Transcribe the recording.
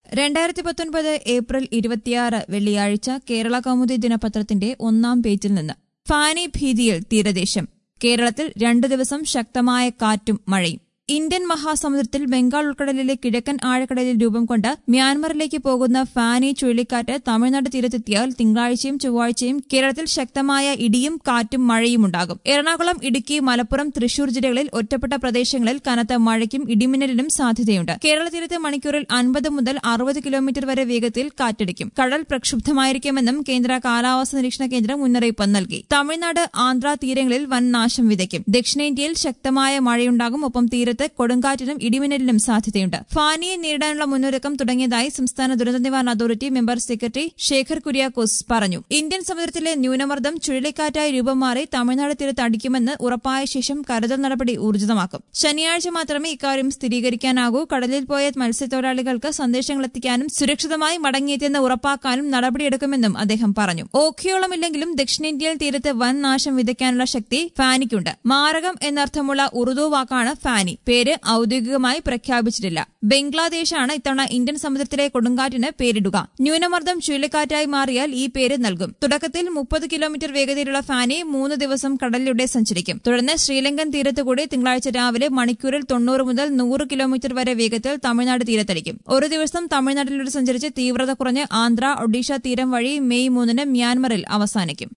2019 April 26 വെള്ളിയാഴ്ച കേരള കൗമുദി ദിനപത്രത്തിന്റെ ഒന്നാം പേജിൽ നിന്ന് ഫാനി ഭീതിയിൽ തീരദേശം. കേരളത്തിൽ 2 ദിവസം ശക്തമായ കാറ്റും മഴയും. ഇന്ത്യൻ മഹാസമുദ്രത്തിൽ ബംഗാൾ ഉൾക്കടലിലെ കിഴക്കൻ ആഴക്കടലിൽ രൂപം കൊണ്ട് മ്യാൻമറിലേക്ക് പോകുന്ന ഫാനി ചുഴലിക്കാറ്റ് തമിഴ്നാട് തീരത്തെത്തിയാൽ തിങ്കളാഴ്ചയും ചൊവ്വാഴ്ചയും കേരളത്തിൽ ശക്തമായ ഇടിയും കാറ്റും മഴയും ഉണ്ടാകും. എറണാകുളം, ഇടുക്കി, മലപ്പുറം, തൃശൂർ ജില്ലകളിൽ ഒറ്റപ്പെട്ട പ്രദേശങ്ങളിൽ കനത്ത മഴയ്ക്കും ഇടിമിന്നലിനും സാധ്യതയുണ്ട്. കേരള തീരത്ത് മണിക്കൂറിൽ 50 മുതൽ 60 കിലോമീറ്റർ വരെ വേഗത്തിൽ കാറ്റടിക്കും. കടൽ പ്രക്ഷുബ്ധമായിരിക്കുമെന്നും കേന്ദ്ര കാലാവസ്ഥാ നിരീക്ഷണ കേന്ദ്രം മുന്നറിയിപ്പ് നൽകി. തമിഴ്നാട്, ആന്ധ്ര തീരങ്ങളിൽ വൻ നാശം വിതയ്ക്കും. ദക്ഷിണേന്ത്യയിൽ ശക്തമായ മഴയുണ്ടാകും. ഒപ്പം തീരത്ത് കൊടുങ്കാറ്റിനും ഇടിമിന്നലിനും സാധ്യതയുണ്ട്. ഫാനിയെ നേരിടാനുള്ള മുന്നൊരുക്കം തുടങ്ങിയതായി സംസ്ഥാന ദുരന്ത നിവാരണ authority member secretary Shekhar Kuriakose പറഞ്ഞു. ഇന്ത്യൻ സമുദ്രത്തിലെ ന്യൂനമർദ്ദം ചുഴലിക്കാറ്റായി രൂപം മാറി തമിഴ്നാട് തീരത്ത് അടിക്കുമെന്ന് ഉറപ്പായ ശേഷം കരുതൽ നടപടി ഊർജിതമാക്കും. ശനിയാഴ്ച മാത്രമേ ഇക്കാര്യം സ്ഥിരീകരിക്കാനാകൂ. കടലിൽ പോയ മത്സ്യത്തൊഴിലാളികൾക്ക് സന്ദേശങ്ങൾ എത്തിക്കാനും സുരക്ഷിതമായി മടങ്ങിയെത്തിയെന്ന് ഉറപ്പാക്കാനും നടപടിയെടുക്കുമെന്നും അദ്ദേഹം പറഞ്ഞു. ഓഖിയോളമില്ലെങ്കിലും ദക്ഷിണേന്ത്യയിൽ തീരത്ത് വൻ നാശം വിതയ്ക്കാനുള്ള ശക്തി ഫാനിക്കുണ്ട്. മാരകം എന്നർത്ഥമുള്ള ഉറുദു വാക്കാണ് ഫാനി. പേര് ഔദ്യോഗികമായി പ്രഖ്യാപിച്ചിട്ടില്ല. ബംഗ്ലാദേശാണ് ഇത്തവണ ഇന്ത്യൻ സമുദ്രത്തിലെ കൊടുങ്കാറ്റിന് പേരിടുക. ന്യൂനമർദ്ദം ചുഴലിക്കാറ്റായി മാറിയാൽ ഈ പേര് നൽകും. തുടക്കത്തിൽ 30 കിലോമീറ്റർ വേഗതയിലുള്ള ഫാനി 3 ദിവസം കടലിലൂടെ സഞ്ചരിക്കും. തുടർന്ന് ശ്രീലങ്കൻ തീരത്തുകൂടി തിങ്കളാഴ്ച രാവിലെ മണിക്കൂറിൽ 90 മുതൽ 100 കിലോമീറ്റർ വരെ വേഗത്തിൽ തമിഴ്നാട് തീരത്തടിക്കും. ഒരു ദിവസം തമിഴ്നാട്ടിലൂടെ സഞ്ചരിച്ച് തീവ്രത കുറഞ്ഞ് ആന്ധ്ര, ഒഡീഷ തീരം വഴി മെയ് 3 മ്യാൻമറിൽ അവസാനിക്കും.